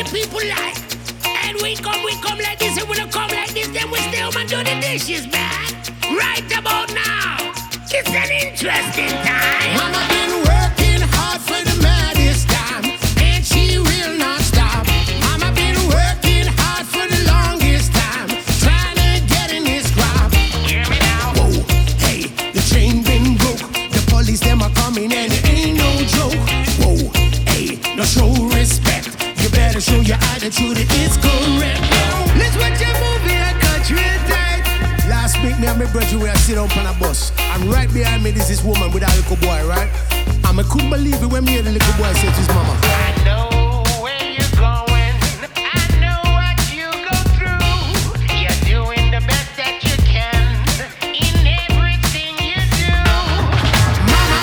people like. And we come like this, and we don't come like this, then we stay home and do the dishes, man. Right about now, it's an interesting time. Mama been working hard for the maddest time, and she will not stop. Mama been working hard for the longest time, trying to get in this crop. Hear me now. Whoa, hey, the chain been broke. The police them are coming and it ain't no joke. Whoa, hey, no show respect. You better show your attitude, it is correct. Let's watch a movie and cut real tight. Last week, me and my brother were sit up on a bus, and right behind me is this woman with a little boy, right? And I couldn't believe it when me and the little boy said to his mama, I know where you're going. I know what you go through. You're doing the best that you can in everything you do. Mama,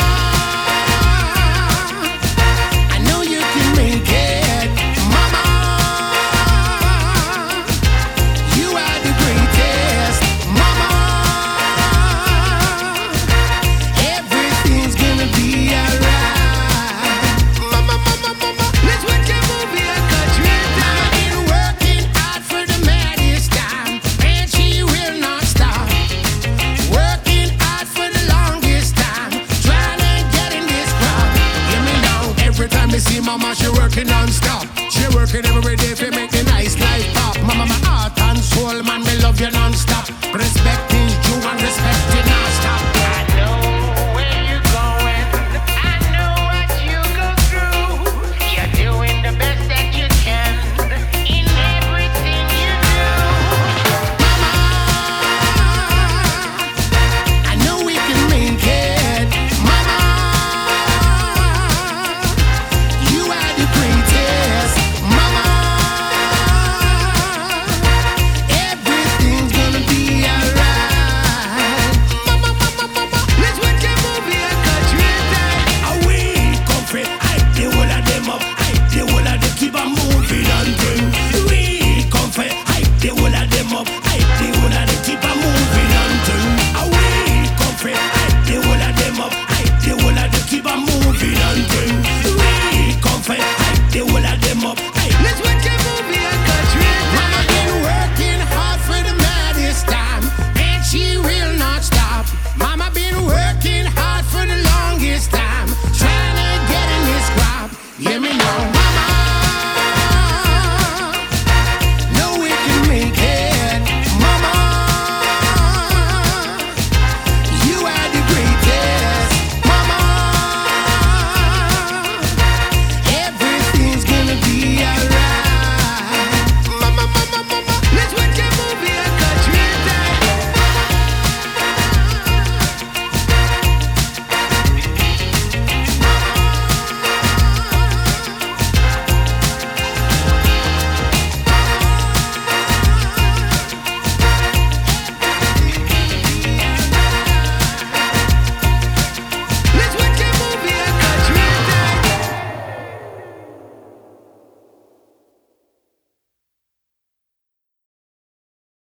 I know you can make it. Mama, you are the greatest. Mama, everything's gonna be alright. Mama, let's watch a movie and cut real time. Been working hard for the maddest time, and she will not stop. Working hard for the longest time, trying to get in this crowd. Hear me now. Every time you see mama, she working non-stop. She working every day to make the